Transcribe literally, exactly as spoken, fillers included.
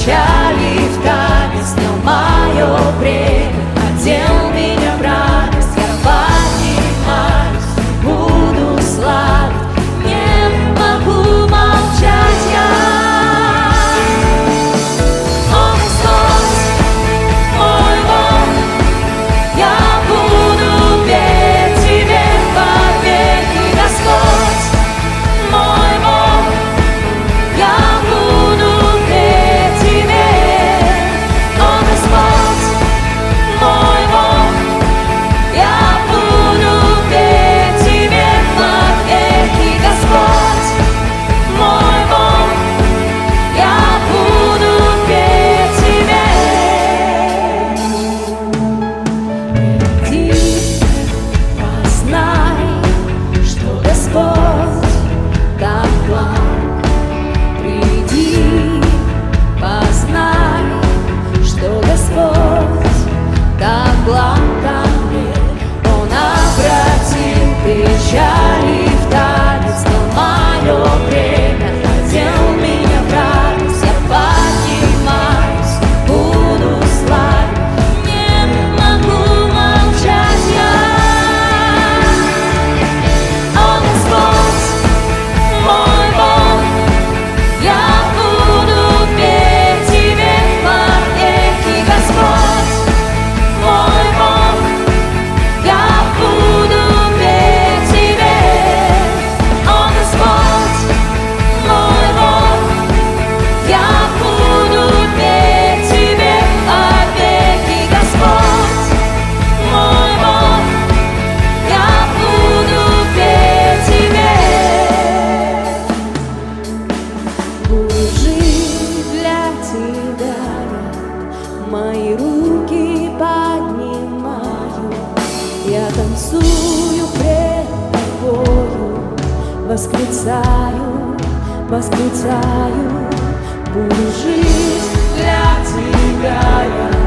печали в танец, но мое время одел меня в радость. Я поднимаюсь, буду славить, не могу молчать я. О, Господь, мой Бог, я буду петь Тебе вовеки, Господь, мой Бог, я буду петь Тебе. О, Господь, мой Бог, я буду петь Тебе вовеки, Господь, мой Бог, я буду петь Тебе. Приди, познай, что Господь так благ. Приди, познай, что Господь так благ ко мне. Он обратил печали в танец, но мое время одел меня в радость. Я поднимаюсь, буду славить, не могу молчать я. О, Господь, мой Бог, я буду петь Тебе вовеки, Господь, мой Бог, я буду петь Тебе. О, Господь, мой Бог, я буду петь Тебе вовеки, Господь, мой Бог, я буду петь Тебе. Буду жить для Тебя я, мои руки поднимаю, я танцую пред Тобою, восклицаю, восклицаю. Буду жить для Тебя я,